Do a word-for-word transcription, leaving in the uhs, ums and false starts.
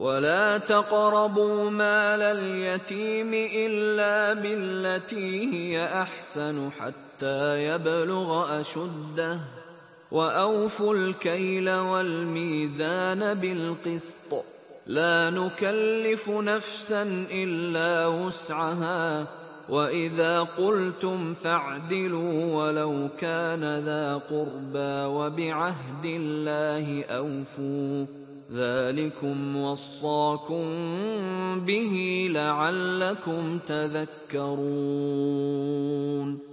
ولا تقربوا مال اليتيم إلا بالتي هي أحسن حتى يبلغ أشده وأوفوا الكيل والميزان بالقسط لا نكلف نفسا إلا وسعها وإذا قلتم فاعدلوا ولو كان ذا قربى وبعهد الله أوفوا ذلكم وصاكم به لعلكم تذكرون.